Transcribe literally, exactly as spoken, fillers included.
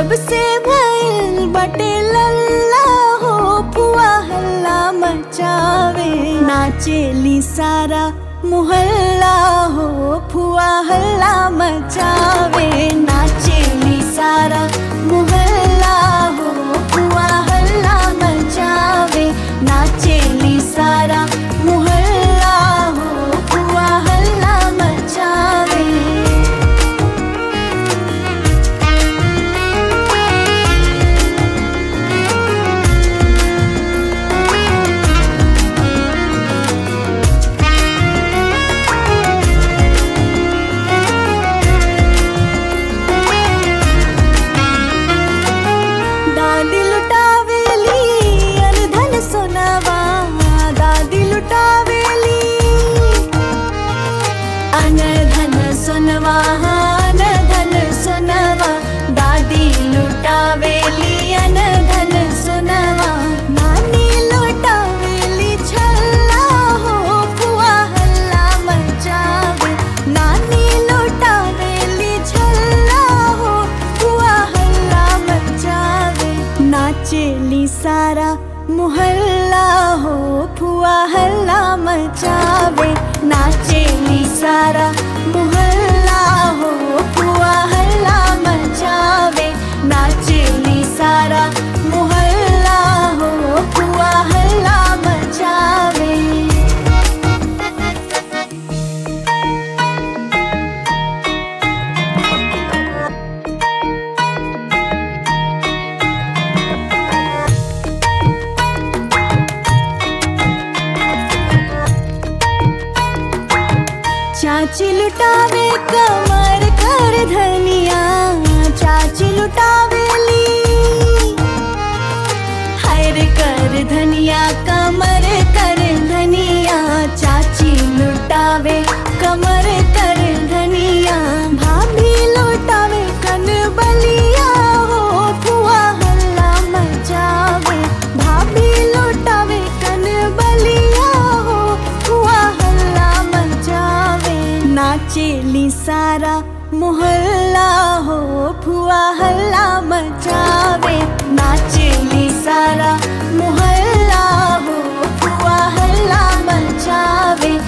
जब से भइल बटे लल्ला हो फुआ हल्ला मचावे, नाचेली सारा मोहल्ला हो फुआ हल्ला मचावे, नाचेली सारा मोहल्ला हो फुआ हल्ला मचावे, नाचेली सारा मोहल्ला हो फुआ हल्ला मचावे। दादी लुटावेली अनधन सोनवा, दादी लुटावेली अनधन सोनवा, अनधन सोनवा, दादी लुटावेली अनधन सोनवा, नानी लुटावेली छल्ला हो फुआ हल्ला मचावे, नानी लुटावेली छल्ला हो फुआ हल्ला मचावे, नाचेली सारा मोहल्ला हो फुआ हल्ला मचावे, नाचेली सारा मोहल्ला हो फुआ हल्ला मचावे, नाचेली सारा मोहल्ला हो फुआ हल्ला मचावे। चाची लुटावे कमर कर धनिया, चाची लुटावेली हर कर धनिया कमर कर धनिया, चाची लुटावे कमर कर धनिया, भाभी लुटावे कन बलिया हो फुआ हल्ला मचावे, भाभी लुटावे कन बलिया हो फुआ हल्ला मचावे, नाचेली सारा मोहल्ला हो फुआ हल्ला मचावे, नाचेली सारा मोहल्ला हो फुआ हल्ला मचावे,